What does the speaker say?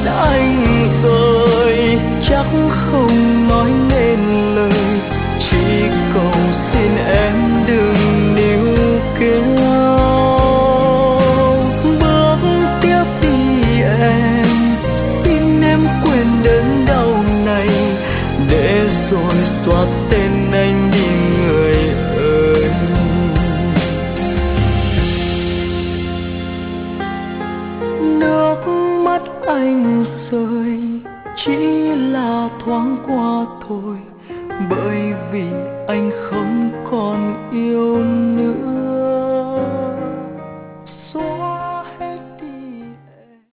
anh rồi, chắc không nói nên lời, chỉ cầu xin em đừng níu kéo. Bước tiếp đi em, xin em quên đớn đau này, để rồi xóa tên anh đi người ơi. Nước mắt anh rơi chỉ là thoáng qua thôi, bởi vì anh không còn yêu nữa.